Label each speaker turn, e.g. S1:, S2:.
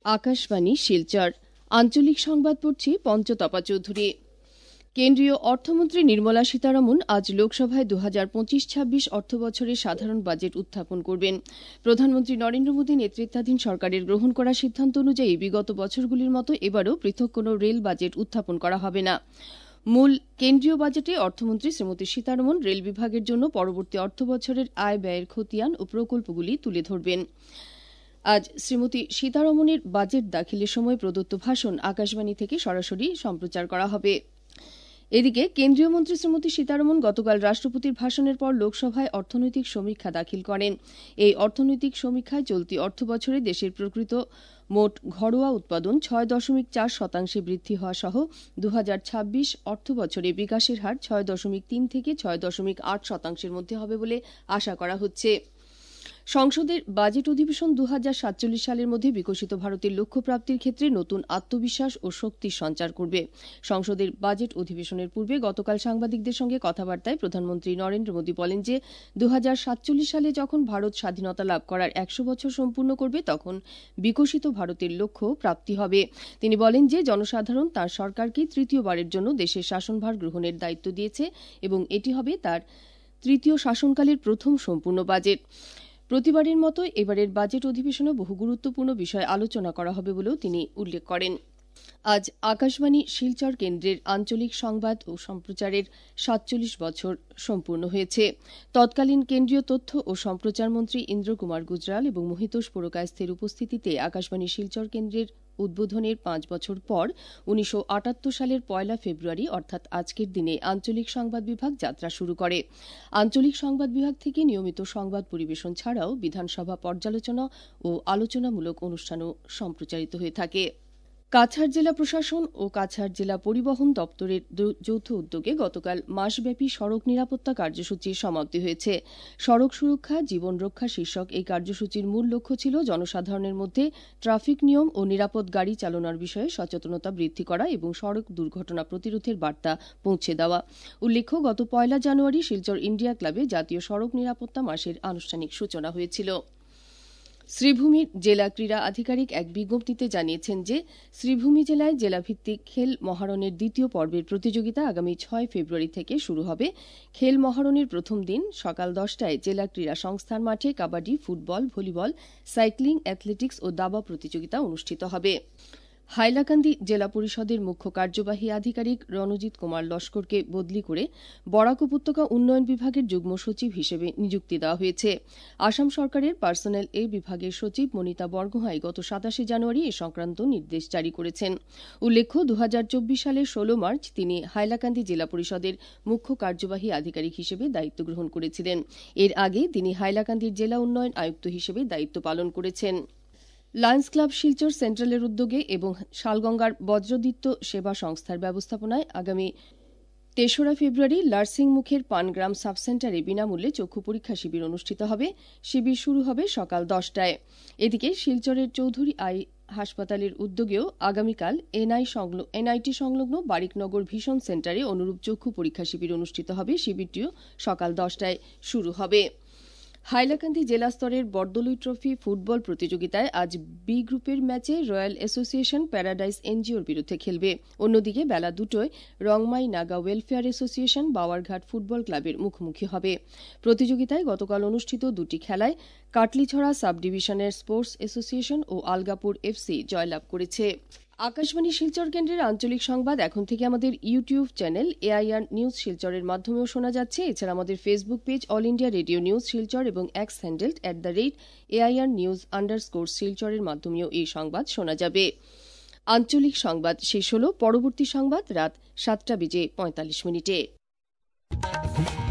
S1: আকাশবাণী শিলচর আঞ্চলিক সংবাদ পড়ছি পঞ্চতপা চৌধুরী। কেন্দ্রীয় অর্থমন্ত্রী নির্মলা সীতারমণ আজ লোকসভায় 2025-26 অর্থবছরের সাধারণ বাজেট উত্থাপন করবেন। প্রধানমন্ত্রী নরেন্দ্র মোদী নেতৃত্বাধীন সরকারের গ্রহণ করা সিদ্ধান্ত অনুযায়ী বিগত বছরগুলির মতো এবারও পৃথক কোনো রেল বাজেট উত্থাপন করা হবে না। মূল কেন্দ্রীয় বাজেটে অর্থমন্ত্রী শ্রীমতী সীতারমণ রেল বিভাগের জন্য পরবর্তী অর্থবছরের আয় ব্যয়ের খতিয়ান ও প্রকল্পগুলি তুলে ধরবেন। আজ শ্রীমতী সীতারমণের বাজেট দাখিলের সময় প্রদত্ত ভাষণ আকাশবাণী থেকে সরাসরি সম্প্রচার করা হবে। এদিকে কেন্দ্রীয় মন্ত্রী শ্রীমতী সীতারমণ গতকাল রাষ্ট্রপতির ভাষণের পর লোকসভায় অর্থনৈতিক সমীক্ষা দাখিল করেন। এই অর্থনৈতিক সমীক্ষায় চলতি অর্থবছরে দেশের প্রকৃত মোট ঘরোয়া উৎপাদন 6.4% বৃদ্ধি হওয়া সহ 2026 অর্থবছরে বিকাশের হার 6.3 থেকে 6.8% মধ্যে হবে বলে আশা করা হচ্ছে। সংসদের বাজেট অধিবেশন 2047 সালের মধ্যে বিকশিত ভারতের লক্ষ্য প্রাপ্তির ক্ষেত্রে নতুন আত্মবিশ্বাস ও শক্তির সঞ্চার করবে। সংসদের বাজেট অধিবেশনের পূর্বে গতকাল সাংবাদিকদের সঙ্গে কথাবার্তায় প্রধানমন্ত্রী নরেন্দ্র মোদী বলেন যে 2047 সালে যখন ভারত স্বাধীনতা লাভ করার 100 বছর সম্পূর্ণ করবে তখন বিকশিত ভারতের লক্ষ্য প্রাপ্তি হবে। তিনি বলেন যে জনসাধারণ তার সরকারকে তৃতীয়বারের জন্য দেশের শাসনভার গ্রহণের দায়িত্ব দিয়েছে এবং এটি হবে তার তৃতীয় শাসনকালের প্রথম সম্পূর্ণ বাজেট। প্রতিবারের মতো এবারের বাজেট অধিবেশনে বহু গুরুত্বপূর্ণ বিষয় আলোচনা করা হবে বলেও তিনি উল্লেখ করেন। আজ আকাশবাণী শিলচর কেন্দ্রের আঞ্চলিক সংবাদ ও সম্প্রচারের 47 বছর সম্পূর্ণ হয়েছে। তৎকালীন কেন্দ্রীয় তথ্য ও সম্প্রচার মন্ত্রী ইন্দ্র কুমার গুজরাল এবং মহিতোষ পুরকায়স্থের উপস্থিতিতে আকাশবাণী শিলচর কেন্দ্রের উদ্বোধনের 5 বছর পর 1978 সালের 1 ফেব্রুয়ারি অর্থাৎ আজকের দিনে আঞ্চলিক সংবাদ বিভাগ যাত্রা শুরু করে। আঞ্চলিক সংবাদ বিভাগ থেকে নিয়মিত সংবাদ পরিবেশন ছাড়াও বিধানসভা পর্যালোচনা ও আলোচনামূলক অনুষ্ঠানও সম্প্রচারিত হয়ে থাকে। কাছাড় জেলা প্রশাসন ও কাছাড় জেলা পরিবহন দপ্তরের যৌথ উদ্যোগে গতকাল মাসব্যাপী সড়ক নিরাপত্তা কার্যসূচির সমাপ্তি হয়েছে। সড়ক সুরক্ষা জীবন রক্ষা শীর্ষক এই কার্যসূচির মূল লক্ষ্য ছিল জনসাধারণের মধ্যে ট্রাফিক নিয়ম ও নিরাপদ গাড়ি চালানোর বিষয়ে সচেতনতা বৃদ্ধি করা এবং সড়ক দুর্ঘটনা প্রতিরোধের বার্তা পৌঁছে দেওয়া। উল্লেখ্য গত 1 জানুয়ারি শিলচর ইন্ডিয়া ক্লাবে জাতীয় সড়ক নিরাপত্তা মাসের আনুষ্ঠানিক সূচনা হয়েছিল। শ্রীভূমির জেলা ক্রীড়া আধিকারিক এক বিজ্ঞপ্তিতে জানিয়েছেন যে শ্রীভূমি জেলায় জেলাভিত্তিক খেল মহারণের দ্বিতীয় পর্বের প্রতিযোগিতা আগামী 6 ফেব্রুয়ারি থেকে শুরু হবে। খেল মহারণের প্রথম দিন সকাল 10টায় জেলা ক্রীড়া সংস্থার মাঠে kabaddi, football, volleyball, cycling, athletics ও দাবা প্রতিযোগিতা অনুষ্ঠিত হবে। হাইলাকান্দি জেলা পরিষদের মুখ্য কার্যবাহী আধিকারিক রণজিৎ কুমার লস্করকে বদলি করে বরাক উপত্যকা উন্নয়ন বিভাগের যুগ্ম সচিব হিসেবে নিযুক্তি দেওয়া হয়েছে। আসাম সরকারের পার্সোনেল এ বিভাগের সচিব মনিতা বরগোহাঁই গত 27 জানুয়ারি এ সংক্রান্ত নির্দেশ জারি করেছেন। উল্লেখ্য 2024 সালের 16 মার্চ তিনি হাইলাকান্দি জেলা পরিষদের মুখ্য কার্যবাহী আধিকারিক হিসেবে দায়িত্ব গ্রহণ করেছিলেন। এর আগে তিনি হাইলাকান্দির জেলা উন্নয়ন আয়ুক্ত হিসেবে দায়িত্ব পালন করেছেন। লায়ন্স ক্লাব শিলচর সেন্ট্রালের উদ্যোগে এবং শালগঙ্গার বজ্রদীপ্ত সেবা সংস্থার ব্যবস্থাপনায় আগামী 3রা ফেব্রুয়ারি লার্সিংমুখের পানগ্রাম সাবসেন্টারে বিনামূল্যে চক্ষু পরীক্ষা শিবির অনুষ্ঠিত হবে। শিবির শুরু হবে সকাল 10টায়। এদিকে শিলচরের চৌধুরী আই হাসপাতালের উদ্যোগেও আগামীকাল এনআইটি সংলগ্ন বারিকনগর ভিশন সেন্টারে অনুরূপ চক্ষু পরীক্ষা শিবির অনুষ্ঠিত হবে। শিবিরটিও সকাল 10টায় শুরু হবে। হাইলাকান্দি জেলা স্তরের বরদলুই ট্রফি ফুটবল প্রতিযোগিতায় আজ বি গ্রুপের ম্যাচে রয়্যাল অ্যাসোসিয়েশন প্যারাডাইস এনজিওর বিরুদ্ধে খেলবে। অন্যদিকে বেলা 2টায় Rongmai Naga welfare association Bawarghat football ক্লাবের মুখোমুখি হবে। প্রতিযোগিতায় গতকাল অনুষ্ঠিত 2টি খেলায় কাটলিছড়া সাব ডিভিশনের স্পোর্টস অ্যাসোসিয়েশন ও আলগাপুর এফসি জয়লাভ করেছে। আকাশবাণী শিলচর কেন্দ্রের আঞ্চলিক সংবাদ এখন থেকে আমাদের ইউটিউব চ্যানেল এআইআর নিউজ শিলচরের মাধ্যমেও শোনা যাচ্ছে। এছাড়া আমাদের Facebook page All India Radio News Silchar এবং এক্স হ্যান্ডেল @AIR news_ শিলচরের মাধ্যমেও এই সংবাদ শোনা যাবে। আঞ্চলিক সংবাদ শেষ হল। পরবর্তী সংবাদ রাত 7:45 মিনিটে।